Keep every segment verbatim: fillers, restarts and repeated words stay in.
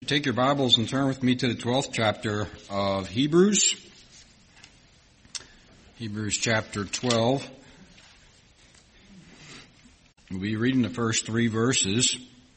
Take your Bibles and turn with me to the twelfth chapter of Hebrews. Hebrews chapter twelve. We'll be reading the first three verses.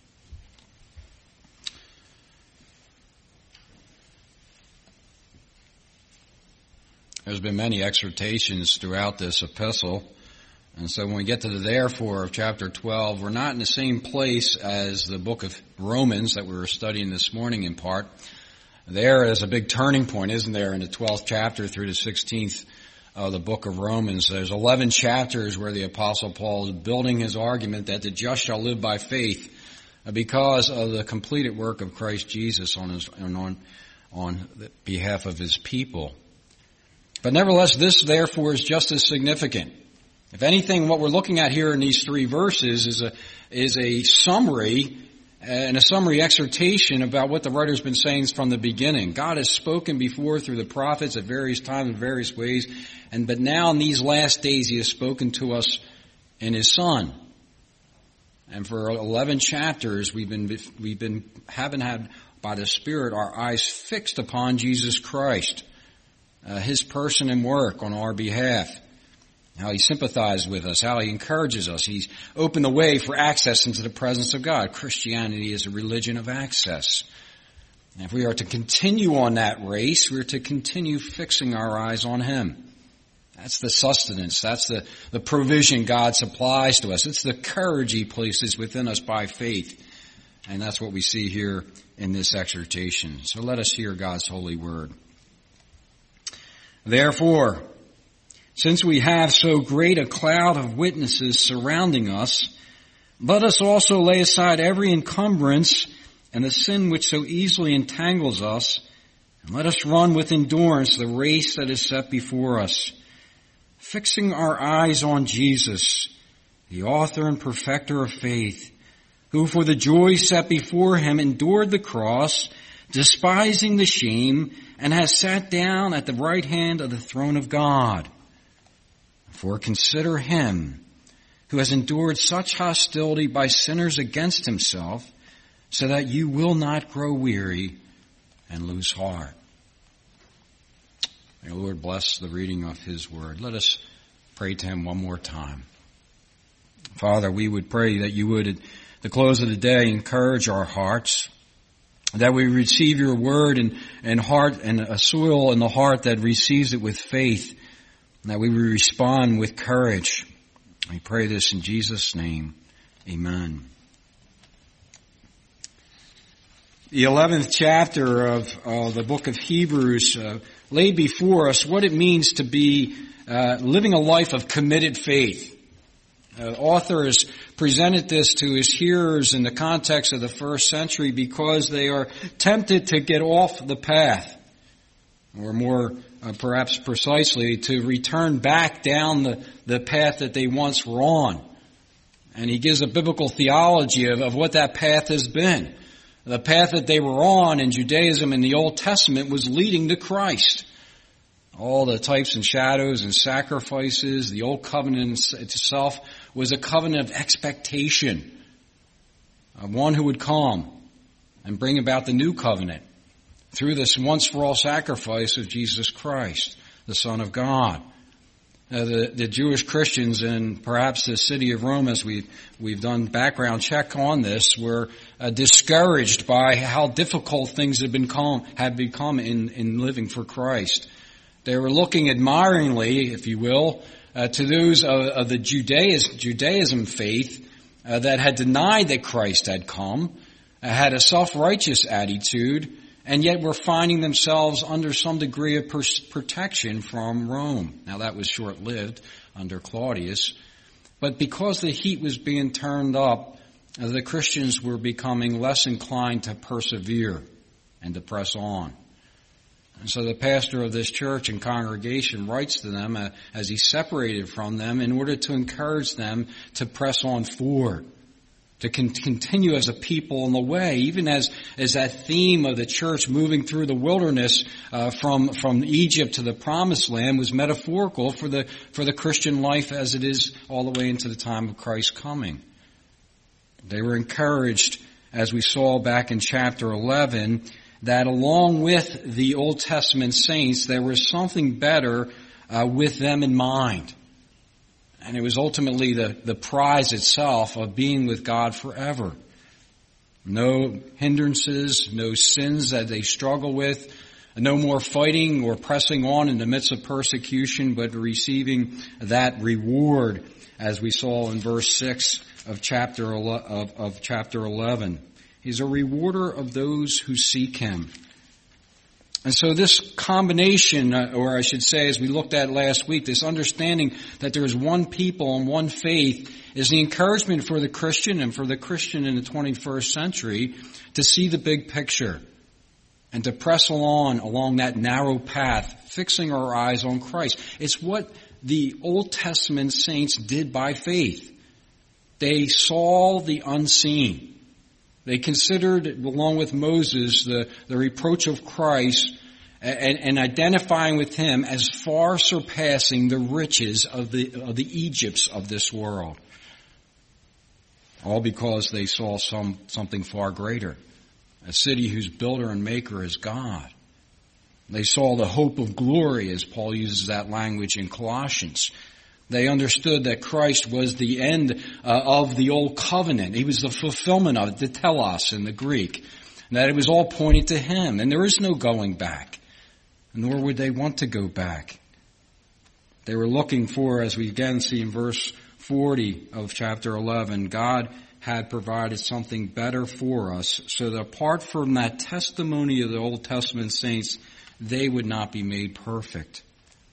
There's been many exhortations throughout this epistle. And so when we get to the therefore of chapter twelve, we're not in the same place as the book of Romans that we were studying this morning in part. There is a big turning point, isn't there, in the twelfth chapter through the sixteenth of the book of Romans. There's eleven chapters where the Apostle Paul is building his argument that the just shall live by faith because of the completed work of Christ Jesus on his, on, on the behalf of his people. But nevertheless, this therefore is just as significant. If anything, what we're looking at here in these three verses is a is a summary and a summary exhortation about what the writer's been saying from the beginning. God has spoken before through the prophets at various times in various ways, and but now in these last days He has spoken to us in His Son. And for eleven chapters, we've been we've been haven't had by the Spirit our eyes fixed upon Jesus Christ, uh, His person and work on our behalf. How He sympathized with us, how He encourages us. He's opened the way for access into the presence of God. Christianity is a religion of access. And if we are to continue on that race, we're to continue fixing our eyes on Him. That's the sustenance. That's the, the provision God supplies to us. It's the courage He places within us by faith. And that's what we see here in this exhortation. So let us hear God's holy word. Therefore, since we have so great a cloud of witnesses surrounding us, let us also lay aside every encumbrance and the sin which so easily entangles us, and let us run with endurance the race that is set before us, fixing our eyes on Jesus, the author and perfecter of faith, who for the joy set before Him endured the cross, despising the shame, and has sat down at the right hand of the throne of God. For consider Him who has endured such hostility by sinners against Himself, so that you will not grow weary and lose heart. May the Lord bless the reading of His word. Let us pray to Him one more time. Father, we would pray that You would, at the close of the day, encourage our hearts, that we receive Your word and, and heart and a soil in the heart that receives it with faith, that we will respond with courage. We pray this in Jesus' name. Amen. The eleventh chapter of uh, the book of Hebrews uh, laid before us what it means to be uh, living a life of committed faith. The author has presented this to his hearers in the context of the first century because they are tempted to get off the path, or more Uh, perhaps precisely, to return back down the, the path that they once were on. And he gives a biblical theology of, of what that path has been. The path that they were on in Judaism in the Old Testament was leading to Christ. All the types and shadows and sacrifices, the Old Covenant itself was a covenant of expectation of one who would come and bring about the new covenant through this once-for-all sacrifice of Jesus Christ, the Son of God. Uh, the, the Jewish Christians in perhaps the city of Rome, as we've, we've done background check on this, were uh, discouraged by how difficult things had become, had become in, in living for Christ. They were looking admiringly, if you will, uh, to those of, of the Judaism, Judaism faith uh, that had denied that Christ had come, uh, had a self-righteous attitude, and yet were finding themselves under some degree of pers- protection from Rome. Now that was short-lived under Claudius. But because the heat was being turned up, uh, the Christians were becoming less inclined to persevere and to press on. And so the pastor of this church and congregation writes to them uh, as he separated from them in order to encourage them to press on forward, to con- continue as a people in the way, even as, as that theme of the church moving through the wilderness uh, from, from Egypt to the promised land was metaphorical for the, for the Christian life as it is all the way into the time of Christ's coming. They were encouraged as we saw back in chapter eleven, that along with the Old Testament saints, there was something better uh, with them in mind. And it was ultimately the, the prize itself of being with God forever. No hindrances, no sins that they struggle with, no more fighting or pressing on in the midst of persecution, but receiving that reward, as we saw in verse six of chapter of, of chapter eleven. He's a rewarder of those who seek him. And so this combination, or I should say, as we looked at last week, this understanding that there is one people and one faith is the encouragement for the Christian and for the Christian in the twenty-first century to see the big picture and to press on along that narrow path, fixing our eyes on Christ. It's what the Old Testament saints did by faith. They saw the unseen. They considered, along with Moses, the, the reproach of Christ and, and identifying with him as far surpassing the riches of the, of the Egypts of this world. All because they saw some, something far greater. A city whose builder and maker is God. They saw the hope of glory, as Paul uses that language in Colossians. They understood that Christ was the end uh, of the old covenant. He was the fulfillment of it, the telos in the Greek. And that it was all pointing to him. And there is no going back. Nor would they want to go back. They were looking for, as we again see in verse forty of chapter eleven, God had provided something better for us, so that apart from that testimony of the Old Testament saints, they would not be made perfect.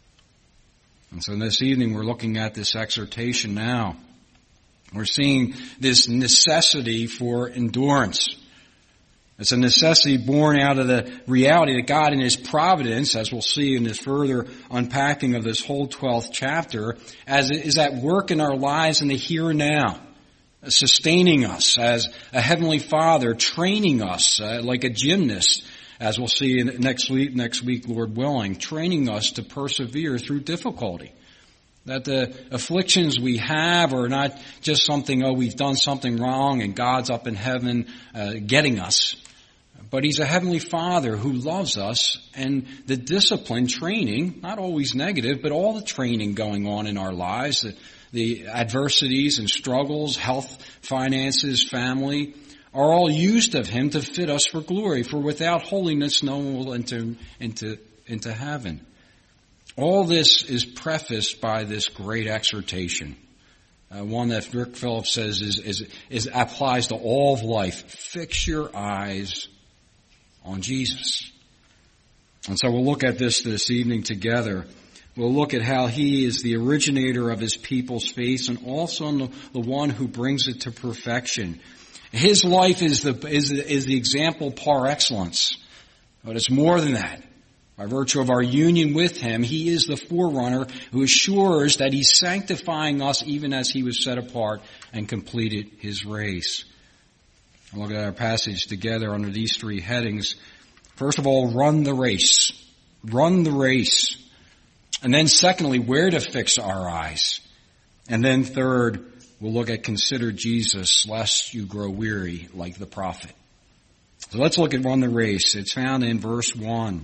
And so this evening we're looking at this exhortation now. We're seeing this necessity for endurance. It's a necessity born out of the reality that God in His providence, as we'll see in this further unpacking of this whole twelfth chapter, as it is at work in our lives in the here and now, sustaining us as a Heavenly Father, training us uh, like a gymnast, as we'll see in next week, next week, Lord willing, training us to persevere through difficulty. That the afflictions we have are not just something, oh, we've done something wrong and God's up in heaven uh, getting us. But He's a Heavenly Father who loves us, and the discipline, training, not always negative, but all the training going on in our lives, the, the adversities and struggles, health, finances, family, are all used of Him to fit us for glory. For without holiness, no one will enter into, into heaven. All this is prefaced by this great exhortation. Uh, one that Rick Phillips says is, is, is applies to all of life. Fix your eyes on Jesus. And so we'll look at this this evening together. We'll look at how He is the originator of His people's faith and also the, the one who brings it to perfection. His life is the, is, is the example par excellence. But it's more than that. By virtue of our union with Him, He is the forerunner who assures that He's sanctifying us even as He was set apart and completed His race. I'll look at our passage together under these three headings. First of all, run the race. Run the race. And then secondly, where to fix our eyes. And then third, we'll look at consider Jesus, lest you grow weary like the prophet. So let's look at run the race. It's found in verse one.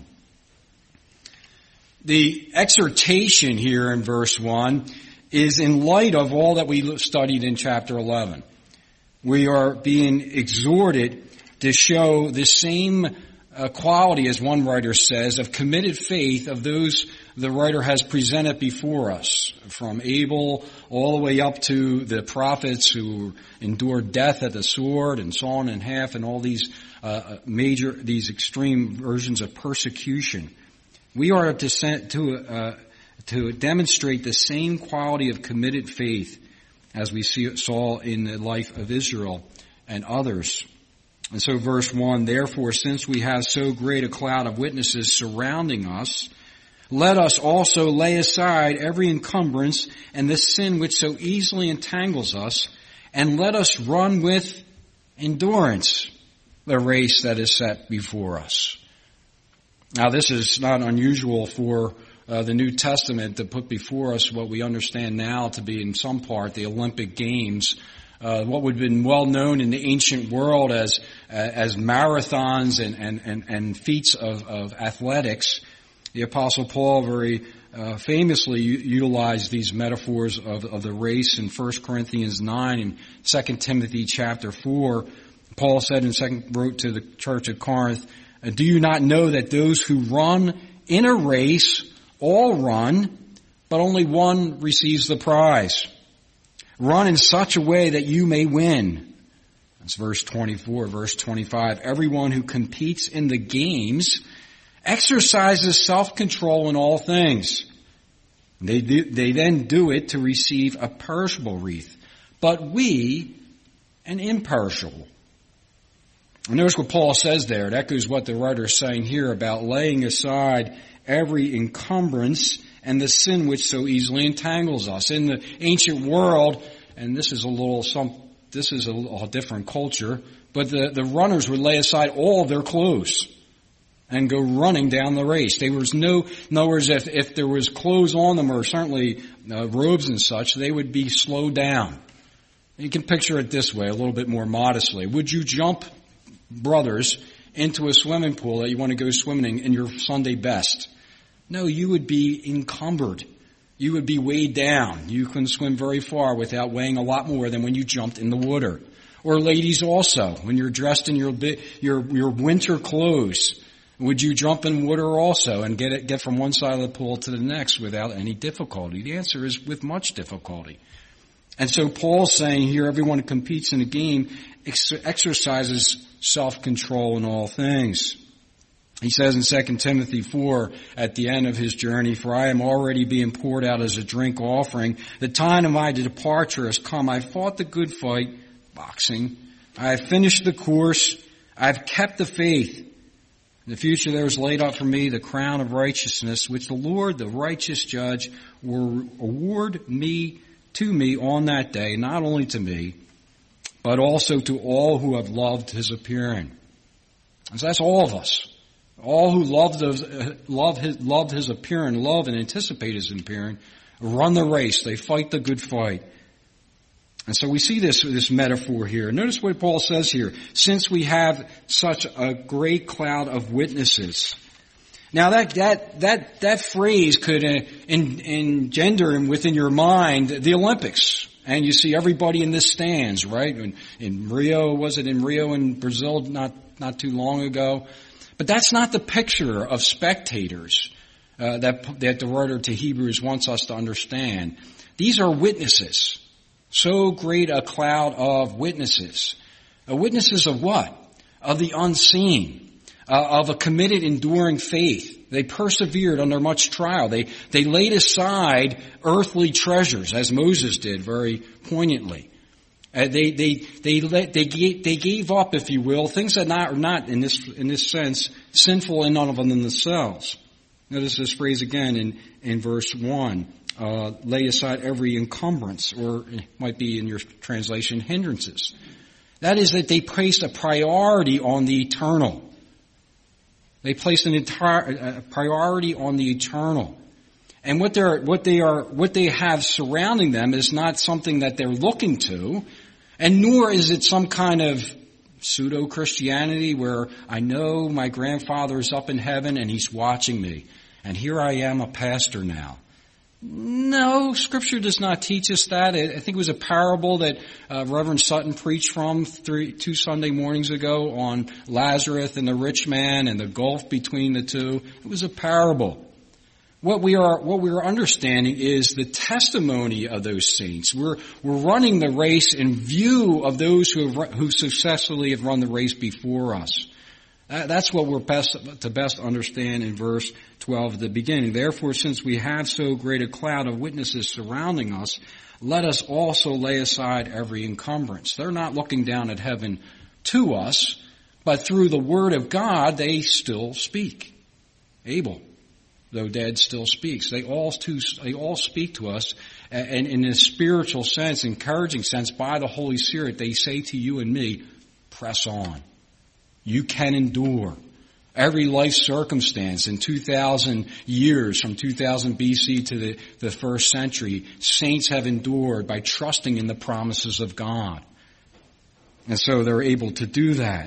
The exhortation here in verse one is in light of all that we studied in chapter eleven. We are being exhorted to show the same uh, quality, as one writer says, of committed faith of those the writer has presented before us, from Abel all the way up to the prophets who endured death at the sword and sawn in half, and all these uh, major, these extreme versions of persecution. We are to to, uh, to demonstrate the same quality of committed faith as we see, saw in the life of Israel and others. And so verse one, therefore, since we have so great a cloud of witnesses surrounding us, let us also lay aside every encumbrance and the sin which so easily entangles us, and let us run with endurance the race that is set before us. Now, this is not unusual for uh, the New Testament to put before us what we understand now to be in some part the Olympic Games uh, what would have been well known in the ancient world as uh, as marathons and and and, and feats of, of athletics. The Apostle Paul very uh, famously u- utilized these metaphors of, of the race in First Corinthians nine and Second Timothy chapter four. Paul said in second wrote to the church of Corinth, "Do you not know that those who run in a race all run, but only one receives the prize? Run in such a way that you may win." That's verse twenty-four. Verse twenty-five, "Everyone who competes in the games exercises self-control in all things. They do, they then do it to receive a perishable wreath, but we an imperishable." And notice what Paul says there. It echoes what the writer is saying here about laying aside every encumbrance and the sin which so easily entangles us. In the ancient world, and this is a little some, this is a, a different culture, but the, the runners would lay aside all of their clothes and go running down the race. There was no, in other words, if, if there was clothes on them or certainly uh, robes and such, they would be slowed down. You can picture it this way, a little bit more modestly. Would you jump, brothers, into a swimming pool that you want to go swimming in your Sunday best? No, you would be encumbered. You would be weighed down. You couldn't swim very far without weighing a lot more than when you jumped in the water. Or ladies also, when you're dressed in your your your winter clothes, would you jump in water also and get it, get from one side of the pool to the next without any difficulty? The answer is with much difficulty. And so Paul's saying here, everyone who competes in a game ex- exercises self-control in all things. He says in Second Timothy four, at the end of his journey, "For I am already being poured out as a drink offering. The time of my departure has come. I fought the good fight," boxing. "I have finished the course. I have kept the faith. In the future there is laid up for me the crown of righteousness, which the Lord, the righteous judge, will award me to me on that day, not only to me, but also to all who have loved his appearing." And so that's all of us. All who love, those, uh, love, his, love his appearing, love and anticipate his appearing, run the race. They fight the good fight. And so we see this, this metaphor here. Notice what Paul says here. "Since we have such a great cloud of witnesses." Now that, that, that, that phrase could uh, en, engender within your mind the Olympics. And you see everybody in the stands, right? In, in Rio, was it in Rio in Brazil not, not too long ago? But that's not the picture of spectators uh, that, that the writer to Hebrews wants us to understand. These are witnesses. So great a cloud of witnesses. Uh, witnesses of what? Of the unseen. Uh, of a committed, enduring faith. They persevered under much trial. They, they laid aside earthly treasures, as Moses did very poignantly. Uh, they, they, they, let, they, gave, they gave up, if you will, things that not, are not, in this, in this sense, sinful in none of them in themselves. Notice this phrase again in, in verse one. Uh, lay aside every encumbrance, or it might be in your translation, hindrances. That is that they placed a priority on the eternal. They placed an entire a priority on the eternal. And what they're, what they are, what they have surrounding them is not something that they're looking to, and nor is it some kind of pseudo-Christianity where I know my grandfather is up in heaven and he's watching me, and here I am, a pastor now. No, Scripture does not teach us that. I think it was a parable that uh, Reverend Sutton preached from three, two Sunday mornings ago on Lazarus and the rich man and the gulf between the two. It was a parable. What we are, what we are understanding is the testimony of those saints. We're, we're running the race in view of those who have, who successfully have run the race before us. That's what we're best to best understand in verse twelve at the beginning. "Therefore, since we have so great a cloud of witnesses surrounding us, let us also lay aside every encumbrance." They're not looking down at heaven to us, but through the word of God, they still speak. Abel, though dead, still speaks. They all too, they all speak to us, and in a spiritual sense, encouraging sense, by the Holy Spirit, they say to you and me, press on. You can endure. Every life circumstance in two thousand years, from two thousand B C to the, the first century, saints have endured by trusting in the promises of God. And so they're able to do that.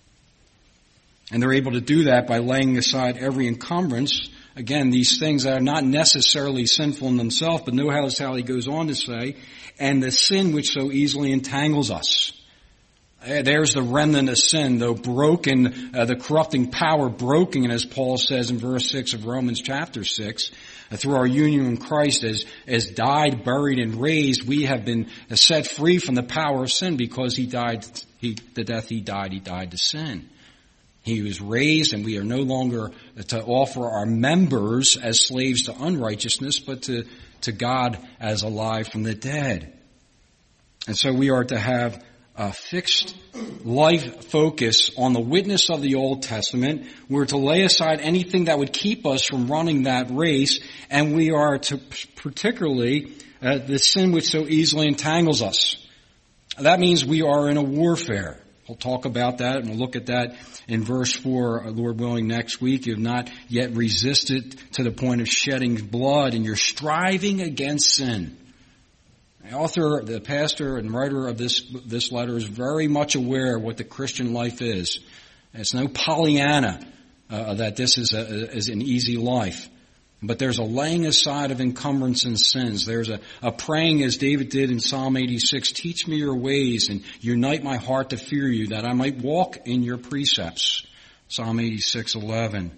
And they're able to do that by laying aside every encumbrance. Again, these things that are not necessarily sinful in themselves, but notice how he goes on to say, and the sin which so easily entangles us. There's the remnant of sin, though broken, uh, the corrupting power broken, and as Paul says in verse six of Romans chapter six, uh, through our union in Christ as, as died, buried, and raised, we have been uh, set free from the power of sin because he died, he, the death he died, he died to sin. He was raised, and we are no longer to offer our members as slaves to unrighteousness, but to, to God as alive from the dead. And so we are to have a fixed life focus on the witness of the Old Testament. We're to lay aside anything that would keep us from running that race, and we are to particularly uh, the sin which so easily entangles us. That means we are in a warfare. We'll talk about that, and we'll look at that in verse four, Lord willing, next week. You have not yet resisted to the point of shedding blood, and you're striving against sin. The author, the pastor and writer of this this letter is very much aware of what the Christian life is. It's no Pollyanna uh, that this is, a, is an easy life. But there's a laying aside of encumbrance and sins. There's a, a praying as David did in Psalm eighty-six, teach me your ways and unite my heart to fear you, that I might walk in your precepts. Psalm eighty-six eleven.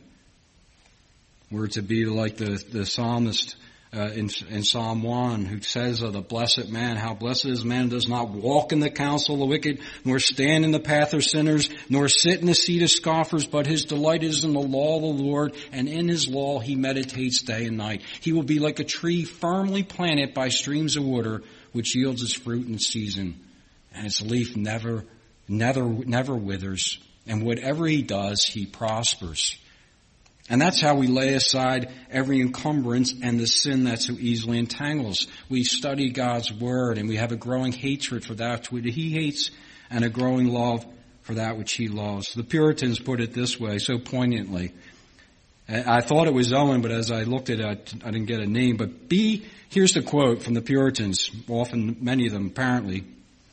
We're to be like the, the psalmist uh, in, in Psalm one, who says of the blessed man, how blessed is man does not walk in the counsel of the wicked, nor stand in the path of sinners, nor sit in the seat of scoffers, but his delight is in the law of the Lord, and in his law he meditates day and night. He will be like a tree firmly planted by streams of water, which yields its fruit in season, and its leaf never, never, never withers. And whatever he does, he prospers. And that's how we lay aside every encumbrance and the sin that so easily entangles. We study God's Word, and we have a growing hatred for that which he hates and a growing love for that which he loves. The Puritans put it this way so poignantly. I thought it was Owen, but as I looked at it, I didn't get a name. But be, here's the quote from the Puritans, often many of them apparently.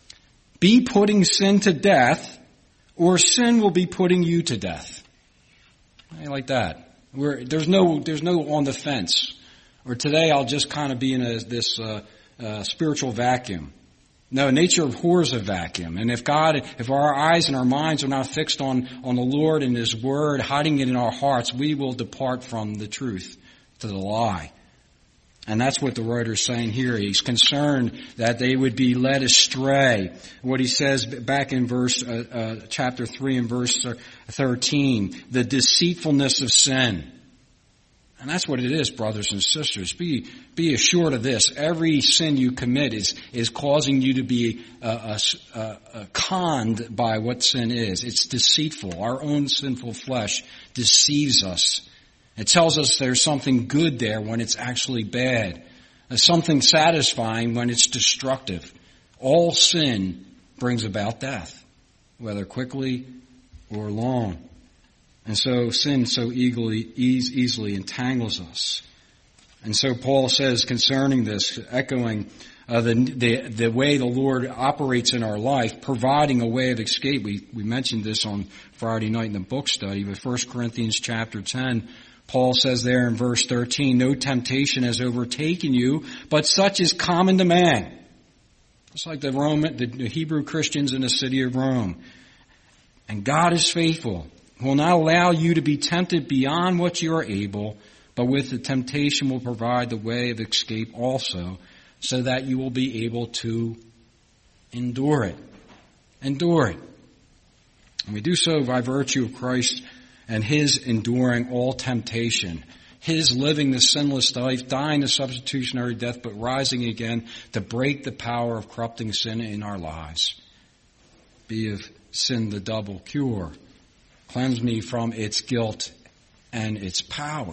Be putting sin to death, or sin will be putting you to death. I like that. We're, there's no, there's no on the fence. Or today I'll just kind of be in a, this uh, uh, spiritual vacuum. No, nature abhors a vacuum. And if God, if our eyes and our minds are not fixed on, on the Lord and His Word, hiding it in our hearts, we will depart from the truth to the lie. And that's what the writer's saying here. He's concerned that they would be led astray. What he says back in verse, uh, uh, chapter three and verse thirteen, the deceitfulness of sin. And that's what it is, brothers and sisters. Be, be assured of this. Every sin you commit is, is causing you to be, uh, uh, uh, conned by what sin is. It's deceitful. Our own sinful flesh deceives us. It tells us there's something good there when it's actually bad. There's something satisfying when it's destructive. All sin brings about death, whether quickly or long. And so sin so eagerly, ease, easily entangles us. And so Paul says concerning this, echoing uh, the, the the way the Lord operates in our life, providing a way of escape. We, we mentioned this on Friday night in the book study, but First Corinthians chapter ten, Paul says there in verse thirteen, no temptation has overtaken you, but such is common to man. It's like the Roman, the Hebrew Christians in the city of Rome. And God is faithful, who will not allow you to be tempted beyond what you are able, but with the temptation will provide the way of escape also, so that you will be able to endure it. Endure it. And we do so by virtue of Christ and His enduring all temptation, His living the sinless life, dying the substitutionary death, but rising again to break the power of corrupting sin in our lives. Be of sin the double cure. Cleanse me from its guilt and its power.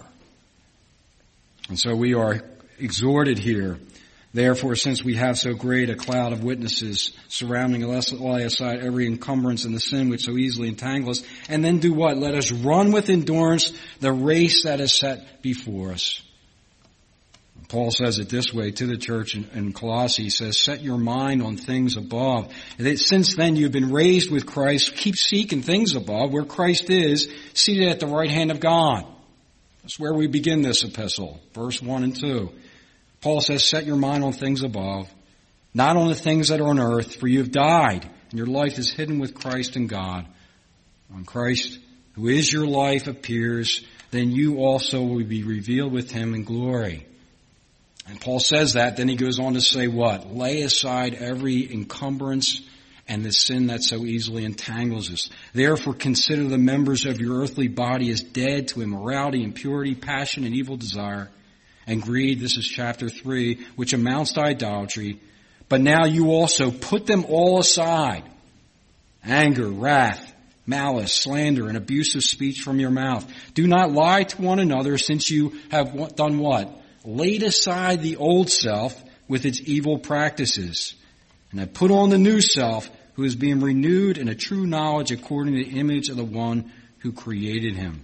And so we are exhorted here. Therefore, since we have so great a cloud of witnesses surrounding us, lay aside every encumbrance and the sin which so easily entangles us, and then do what? Let us run with endurance the race that is set before us. Paul says it this way to the church in, in Colossae. He says, set your mind on things above. That since then you've been raised with Christ, keep seeking things above where Christ is, seated at the right hand of God. That's where we begin this epistle, verse one and two. Paul says, set your mind on things above, not on the things that are on earth, for you have died, and your life is hidden with Christ in God. When Christ, who is your life, appears, then you also will be revealed with him in glory. And Paul says that, then he goes on to say what? Lay aside every encumbrance and the sin that so easily entangles us. Therefore consider the members of your earthly body as dead to immorality, impurity, passion, and evil desire, and greed. This is chapter three, which amounts to idolatry. But now you also put them all aside. Anger, wrath, malice, slander, and abusive speech from your mouth. Do not lie to one another, since you have done what? Laid aside the old self with its evil practices, and have put on the new self, who is being renewed in a true knowledge according to the image of the one who created him.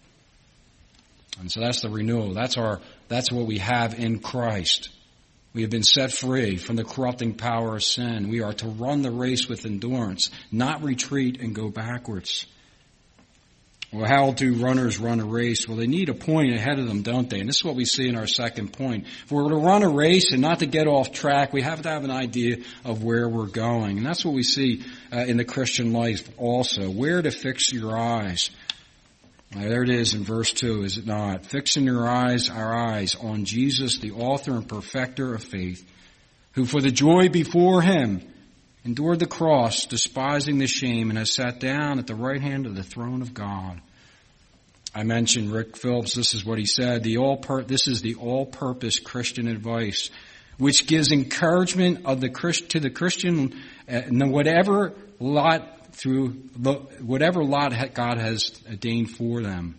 And so that's the renewal. That's our, that's what we have in Christ. We have been set free from the corrupting power of sin. We are to run the race with endurance, not retreat and go backwards. Well, how do runners run a race? Well, they need a point ahead of them, don't they? And this is what we see in our second point. If we're to run a race and not to get off track, we have to have an idea of where we're going. And that's what we see uh, in the Christian life also. Where to fix your eyes. Now, there it is in verse two, is it not? Fixing your eyes, our eyes, on Jesus, the author and perfecter of faith, who for the joy before him endured the cross, despising the shame, and has sat down at the right hand of the throne of God. I mentioned Rick Phillips. This is what he said. The all pur- this is the all-purpose Christian advice, which gives encouragement of the Christ- to the Christian, uh, whatever lot through the, whatever lot God has ordained for them.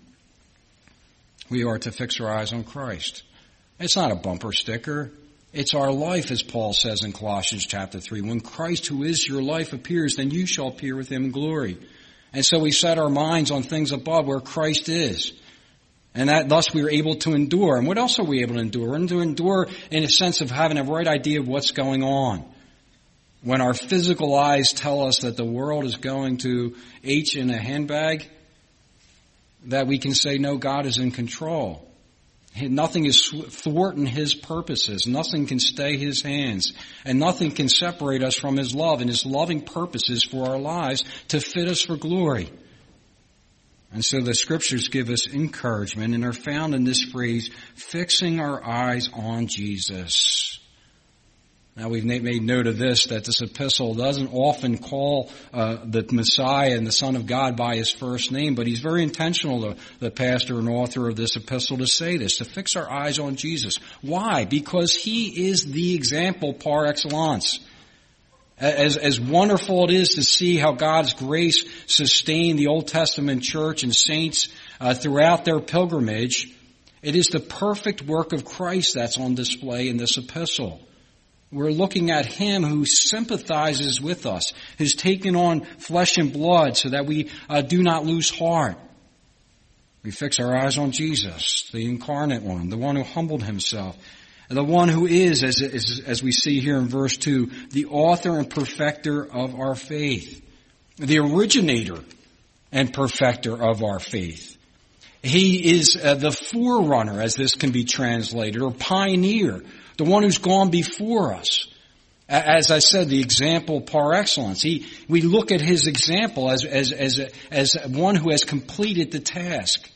We are to fix our eyes on Christ. It's not a bumper sticker. It's our life, as Paul says in Colossians chapter three. When Christ, who is your life, appears, then you shall appear with him in glory. And so we set our minds on things above where Christ is. And that thus we are able to endure. And what else are we able to endure? We're able to endure in a sense of having a right idea of what's going on. When our physical eyes tell us that the world is going to H in a handbag, that we can say, no, God is in control. Nothing is thwarting his purposes. Nothing can stay his hands. And nothing can separate us from his love and his loving purposes for our lives to fit us for glory. And so the scriptures give us encouragement and are found in this phrase, fixing our eyes on Jesus. Now we've made note of this, that this epistle doesn't often call uh, the Messiah and the Son of God by his first name, but he's very intentional, the, the pastor and author of this epistle, to say this, to fix our eyes on Jesus. Why? Because he is the example par excellence. As, as wonderful it is to see how God's grace sustained the Old Testament church and saints uh, throughout their pilgrimage, it is the perfect work of Christ that's on display in this epistle. We're looking at him who sympathizes with us, who's taken on flesh and blood so that we uh, do not lose heart. We fix our eyes on Jesus, the incarnate one, the one who humbled himself, the one who is, as, as, as we see here in verse two, the author and perfecter of our faith, the originator and perfecter of our faith. He is uh, the forerunner, as this can be translated, or pioneer, the one who's gone before us. As I said, the example par excellence. He, we look at his example as, as, as, as one who has completed the task.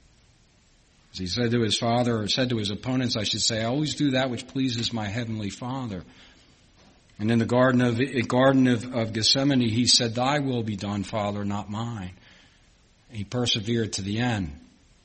As he said to his father, or said to his opponents, I should say, I always do that which pleases my heavenly Father. And in the Garden of, Garden of, of Gethsemane, he said, thy will be done, Father, not mine. And he persevered to the end.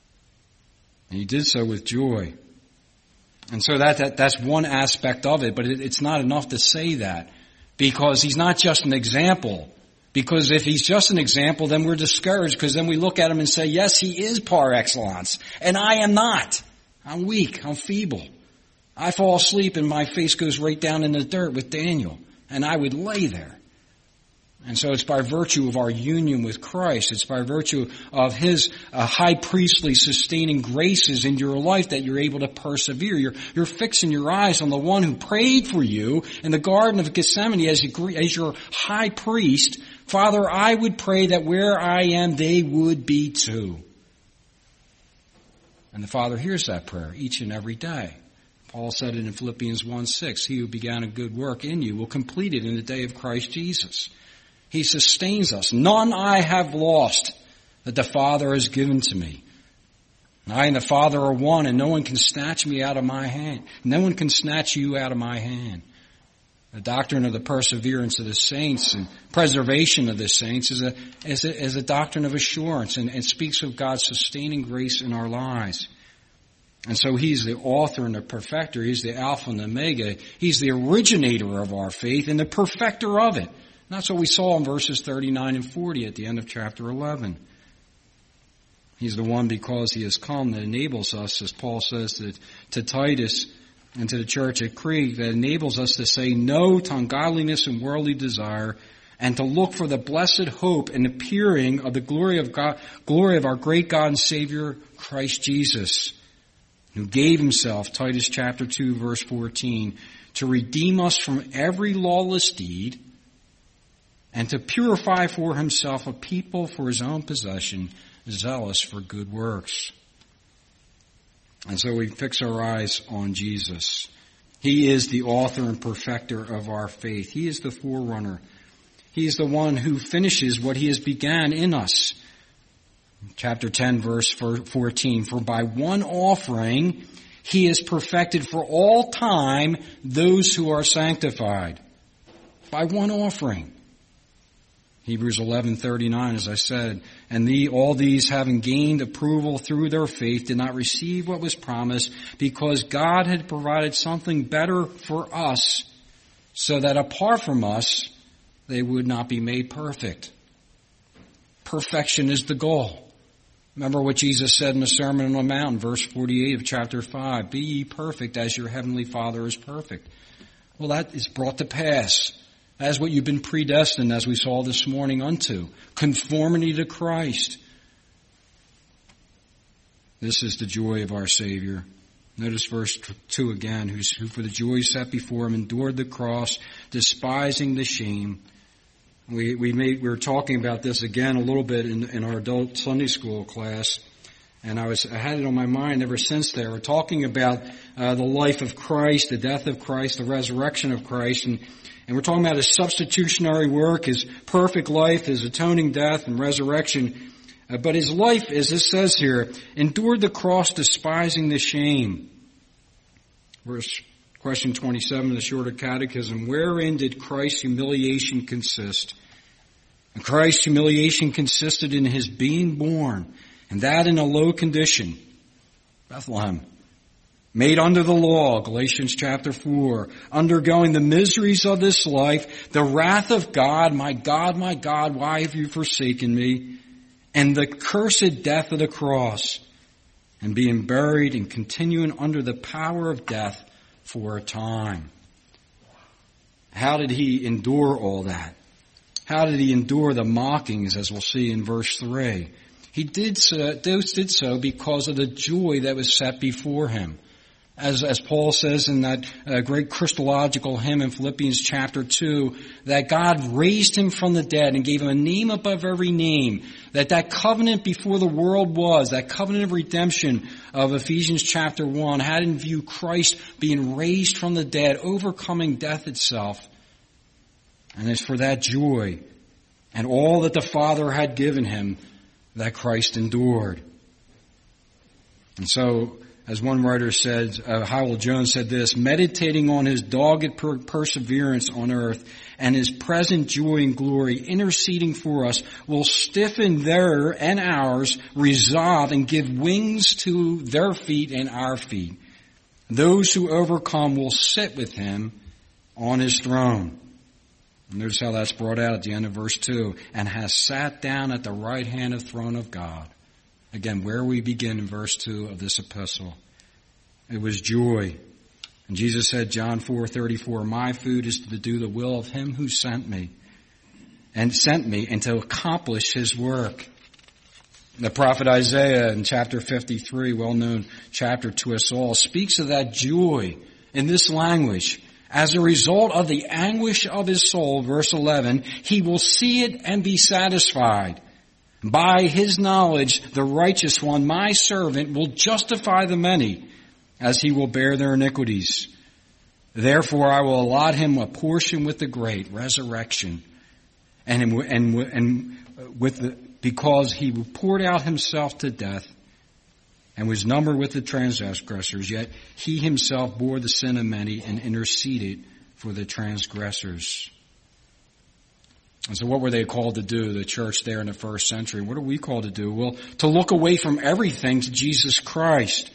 And he did so with joy. And so that, that that's one aspect of it, but it, it's not enough to say that, because he's not just an example. Because if he's just an example, then we're discouraged, because then we look at him and say, yes, he is par excellence, and I am not. I'm weak, I'm feeble. I fall asleep and my face goes right down in the dirt with Daniel, and I would lay there. And so it's by virtue of our union with Christ. It's by virtue of His uh, high priestly sustaining graces in your life that you're able to persevere. You're, you're fixing your eyes on the one who prayed for you in the Garden of Gethsemane as, you, as your high priest. Father, I would pray that where I am, they would be too. And the Father hears that prayer each and every day. Paul said it in Philippians one six, He who began a good work in you will complete it in the day of Christ Jesus. He sustains us. None I have lost that the Father has given to me. I and the Father are one, and no one can snatch me out of my hand. No one can snatch you out of my hand. The doctrine of the perseverance of the saints and preservation of the saints is a, is a, is a doctrine of assurance and, and speaks of God's sustaining grace in our lives. And so He's the author and the perfecter. He's the Alpha and the Omega. He's the originator of our faith and the perfecter of it. And that's what we saw in verses thirty-nine and forty at the end of chapter eleven. He's the one, because He has come, that enables us, as Paul says to, to Titus and to the church at Crete, that enables us to say no to ungodliness and worldly desire, and to look for the blessed hope and appearing of the glory of God, glory of our great God and Savior, Christ Jesus, who gave Himself, Titus chapter two, verse fourteen, to redeem us from every lawless deed, and to purify for Himself a people for His own possession, zealous for good works. And so we fix our eyes on Jesus. He is the author and perfecter of our faith. He is the forerunner. He is the one who finishes what He has began in us. Chapter ten, verse fourteen, for by one offering He has perfected for all time those who are sanctified. By one offering. Hebrews eleven thirty-nine, as I said, and the, all these, having gained approval through their faith, did not receive what was promised, because God had provided something better for us, so that apart from us, they would not be made perfect. Perfection is the goal. Remember what Jesus said in the Sermon on the Mount, verse forty-eight of chapter five, be ye perfect as your heavenly Father is perfect. Well, that is brought to pass. That is what you've been predestined, as we saw this morning, unto. Conformity to Christ. This is the joy of our Savior. Notice verse two again, who for the joy set before Him endured the cross, despising the shame. We we, made, we were talking about this again a little bit in, in our adult Sunday school class, and I was I had it on my mind ever since there. We're talking about uh, the life of Christ, the death of Christ, the resurrection of Christ, and And we're talking about His substitutionary work, His perfect life, His atoning death and resurrection. Uh, but His life, as it says here, endured the cross, despising the shame. Verse, question twenty-seven of the Shorter Catechism, wherein did Christ's humiliation consist? And Christ's humiliation consisted in His being born, and that in a low condition, Bethlehem. Made under the law, Galatians chapter four, undergoing the miseries of this life, the wrath of God, my God, my God, why have you forsaken me? And the cursed death of the cross, and being buried and continuing under the power of death for a time. How did He endure all that? How did He endure the mockings, as we'll see in verse three? He did so, did so because of the joy that was set before Him. As, as Paul says in that uh, great Christological hymn in Philippians chapter two, that God raised Him from the dead and gave Him a name above every name, that that covenant before the world was, that covenant of redemption of Ephesians chapter one, had in view Christ being raised from the dead, overcoming death itself. And it's for that joy and all that the Father had given Him that Christ endured. And so, as one writer said, uh, Howell Jones said this, meditating on His dogged per- perseverance on earth and His present joy and glory interceding for us will stiffen their and ours resolve and give wings to their feet and our feet. Those who overcome will sit with Him on His throne. And notice how that's brought out at the end of verse two. And has sat down at the right hand of the throne of God. Again, where we begin in verse two of this epistle. It was joy. And Jesus said, John four thirty-four, my food is to do the will of Him who sent me, and sent me and to accomplish his work. The prophet Isaiah in chapter fifty-three, well-known chapter to us all, speaks of that joy in this language. As a result of the anguish of his soul, verse eleven, he will see it and be satisfied. By his knowledge, the righteous one, my servant, will justify the many, as he will bear their iniquities. Therefore, I will allot him a portion with the great, resurrection, and and and with the, because he poured out himself to death, and was numbered with the transgressors. Yet he himself bore the sin of many and interceded for the transgressors. And so what were they called to do, the church there in the first century? What are we called to do? Well, to look away from everything to Jesus Christ.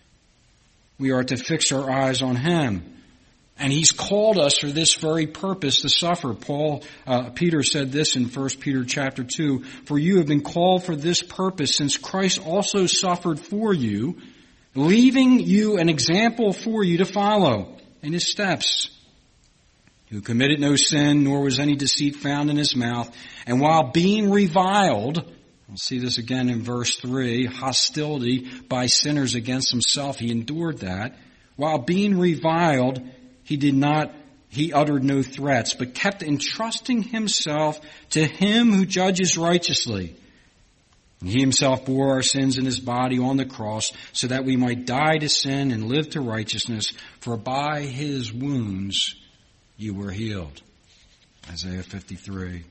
We are to fix our eyes on him. And he's called us for this very purpose to suffer. Paul, uh, Peter said this in First Peter chapter two, for you have been called for this purpose, since Christ also suffered for you, leaving you an example for you to follow in his steps, who committed no sin, nor was any deceit found in his mouth. And while being reviled, we'll see this again in verse three, hostility by sinners against himself, he endured that. While being reviled, he did not, he uttered no threats, but kept entrusting himself to him who judges righteously. And he himself bore our sins in his body on the cross, so that we might die to sin and live to righteousness. For by his wounds you were healed. Isaiah fifty-three.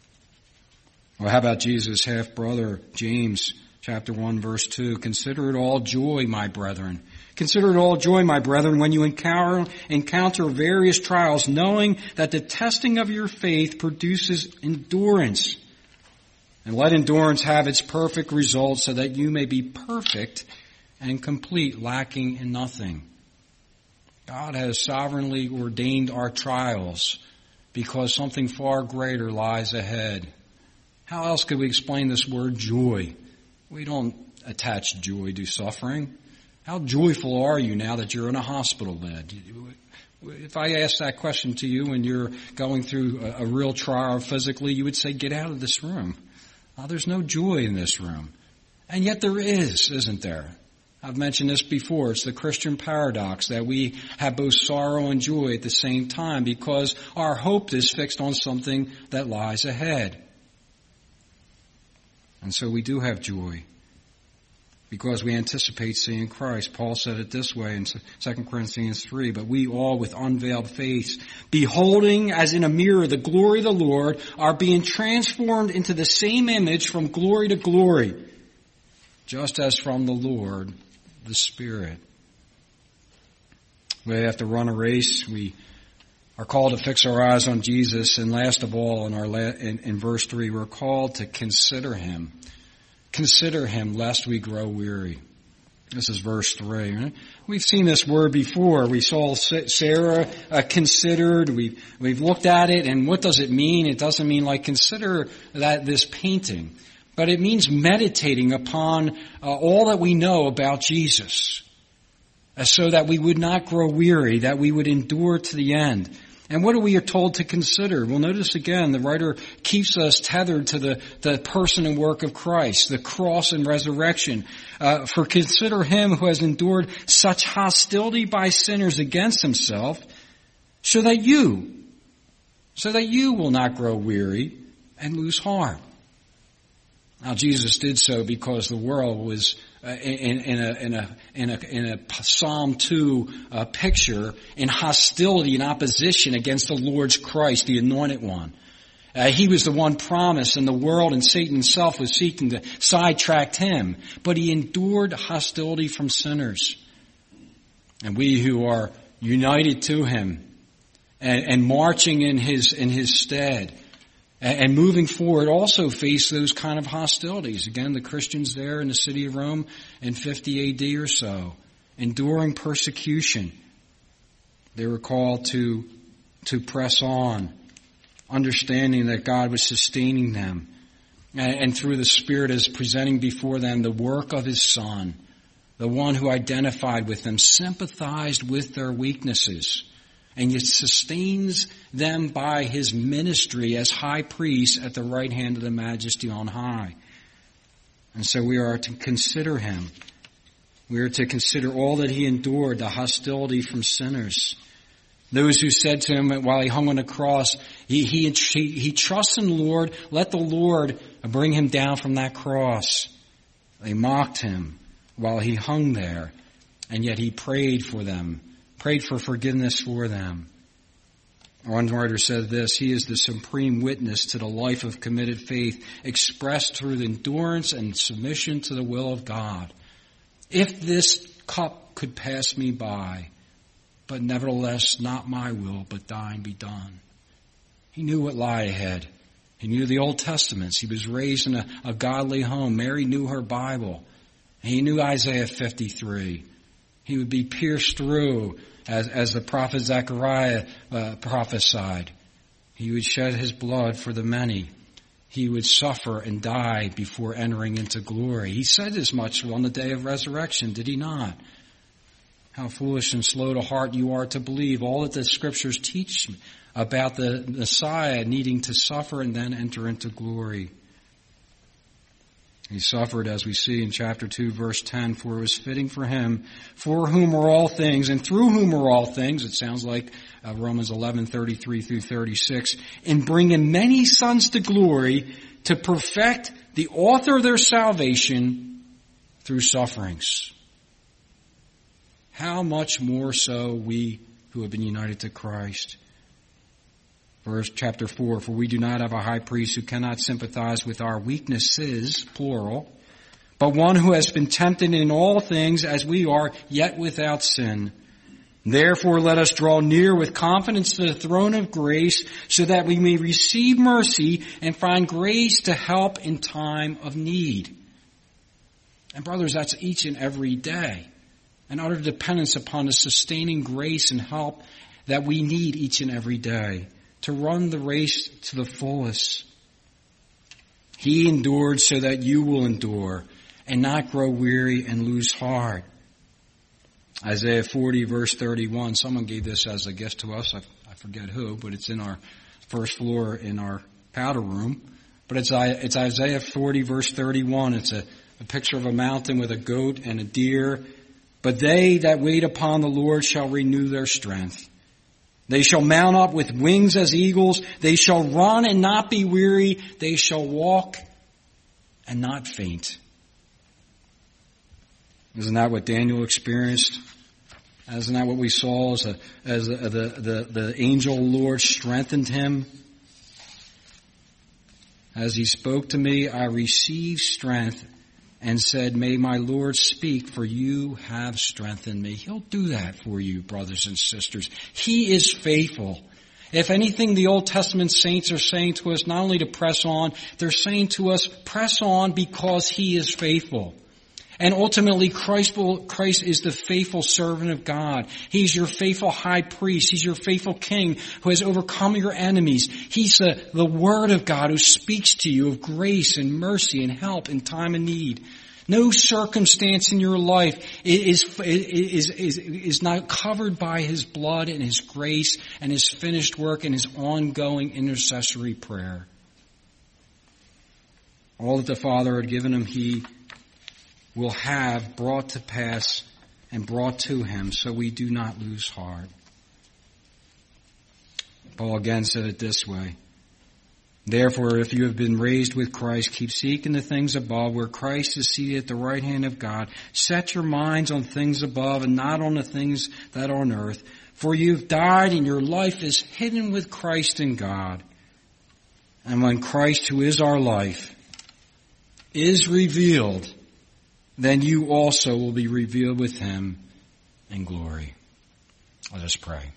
Well, how about Jesus' half-brother, James, chapter one, verse two? Consider it all joy, my brethren. Consider it all joy, my brethren, when you encounter, encounter various trials, knowing that the testing of your faith produces endurance. And let endurance have its perfect result, so that you may be perfect and complete, lacking in nothing. God has sovereignly ordained our trials because something far greater lies ahead. How else could we explain this word joy? We don't attach joy to suffering. How joyful are you now that you're in a hospital bed? If I ask that question to you when you're going through a, a real trial physically, you would say, get out of this room. Oh, there's no joy in this room. And yet there is, isn't there? I've mentioned this before. It's the Christian paradox that we have both sorrow and joy at the same time because our hope is fixed on something that lies ahead. And so we do have joy because we anticipate seeing Christ. Paul said it this way in Second Corinthians three, but we all with unveiled face, beholding as in a mirror the glory of the Lord, are being transformed into the same image from glory to glory, just as from the Lord, the Spirit. We have to run a race. We are called to fix our eyes on Jesus. And last of all, in our la- in, in verse three, we're called to consider him. Consider him lest we grow weary. This is verse three. Right? We've seen this word before. We saw Sarah uh, considered. We've, we've looked at it. And what does it mean? It doesn't mean like consider that this painting. But it means meditating upon uh, all that we know about Jesus, uh, so that we would not grow weary, that we would endure to the end. And what are we told to consider? Well, notice again, the writer keeps us tethered to the, the person and work of Christ, the cross and resurrection. Uh, for consider him who has endured such hostility by sinners against himself, so that you, so that you will not grow weary and lose heart. Now, Jesus did so because the world was uh, in, in, a, in, a, in, a, in a Psalm two uh, picture in hostility and opposition against the Lord's Christ, the Anointed One. Uh, he was the one promised, and the world and Satan himself was seeking to sidetrack him. But he endured hostility from sinners. And we who are united to him and, and marching in his in his stead, and moving forward also face those kind of hostilities. Again, the Christians there in the city of Rome in fifty A D or so, enduring persecution. They were called to, to press on, understanding that God was sustaining them. And, and through the Spirit is presenting before them the work of his Son, the one who identified with them, sympathized with their weaknesses, and yet sustains them by his ministry as high priest at the right hand of the Majesty on high. And so we are to consider him. We are to consider all that he endured, the hostility from sinners. Those who said to him while he hung on the cross, he, he, he, he trusts in the Lord, let the Lord bring him down from that cross. They mocked him while he hung there, and yet he prayed for them, prayed for forgiveness for them. One writer said this, he is the supreme witness to the life of committed faith expressed through the endurance and submission to the will of God. If this cup could pass me by, but nevertheless not my will, but thine be done. He knew what lay ahead. He knew the Old Testaments. He was raised in a, a godly home. Mary knew her Bible. He knew Isaiah fifty-three. He would be pierced through as, as the prophet Zechariah uh, prophesied. He would shed his blood for the many. He would suffer and die before entering into glory. He said as much on the day of resurrection, did he not? How foolish and slow to heart you are to believe all that the scriptures teach about the Messiah needing to suffer and then enter into glory. He suffered, as we see in chapter two, verse ten, for it was fitting for him, for whom are all things, and through whom are all things, it sounds like uh, Romans eleven, thirty-three through thirty-six, in bringing many sons to glory, to perfect the author of their salvation through sufferings. How much more so we who have been united to Christ. Verse chapter four, for we do not have a high priest who cannot sympathize with our weaknesses, plural, but one who has been tempted in all things as we are, yet without sin. Therefore let us draw near with confidence to the throne of grace, so that we may receive mercy and find grace to help in time of need. And brothers, that's each and every day. An utter dependence upon the sustaining grace and help that we need each and every day to run the race to the fullest. He endured so that you will endure and not grow weary and lose heart. Isaiah forty verse thirty-one, someone gave this as a gift to us. I, I forget who, but it's in our first floor in our powder room. But it's, it's Isaiah forty verse thirty-one. It's a, a picture of a mountain with a goat and a deer. But they that wait upon the Lord shall renew their strength. They shall mount up with wings as eagles. They shall run and not be weary. They shall walk and not faint. Isn't that what Daniel experienced? Isn't that what we saw as, a, as a, the, the, the angel Lord strengthened him? As he spoke to me, I received strength and said, may my Lord speak, for you have strengthened me. He'll do that for you, brothers and sisters. He is faithful. If anything, the Old Testament saints are saying to us not only to press on, they're saying to us, press on because he is faithful. And ultimately, Christ, will, Christ is the faithful servant of God. He's your faithful high priest. He's your faithful king who has overcome your enemies. He's the, the Word of God who speaks to you of grace and mercy and help in time of need. No circumstance in your life is, is, is, is not covered by his blood and his grace and his finished work and his ongoing intercessory prayer. All that the Father had given him, he will have brought to pass and brought to him, so we do not lose heart. Paul again said it this way. Therefore, if you have been raised with Christ, keep seeking the things above, where Christ is seated at the right hand of God. Set your minds on things above and not on the things that are on earth. For you've died and your life is hidden with Christ in God. And when Christ, who is our life, is revealed, then you also will be revealed with him in glory. Let us pray.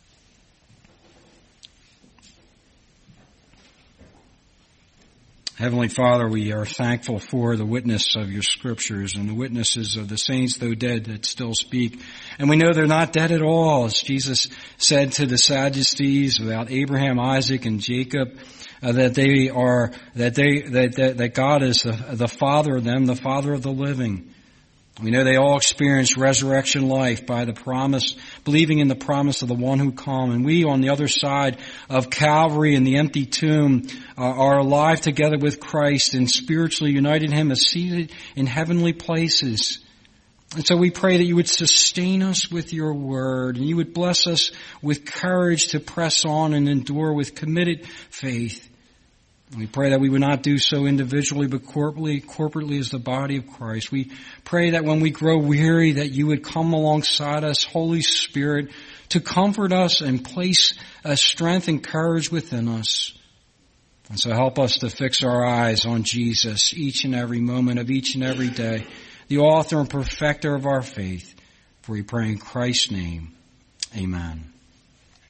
Heavenly Father, we are thankful for the witness of your scriptures and the witnesses of the saints, though dead, that still speak. And we know they're not dead at all. As Jesus said to the Sadducees about Abraham, Isaac, and Jacob, uh, that they are, that they, that, that, that God is the, the Father of them, the Father of the living. We know they all experienced resurrection life by the promise, believing in the promise of the one who come. And we, on the other side of Calvary and the empty tomb, uh, are alive together with Christ and spiritually united in Him, as seated in heavenly places. And so we pray that you would sustain us with your word, and you would bless us with courage to press on and endure with committed faith. We pray that we would not do so individually, but corporately, corporately as the body of Christ. We pray that when we grow weary, that you would come alongside us, Holy Spirit, to comfort us and place a strength and courage within us. And so help us to fix our eyes on Jesus each and every moment of each and every day, the author and perfecter of our faith. For we pray in Christ's name. Amen.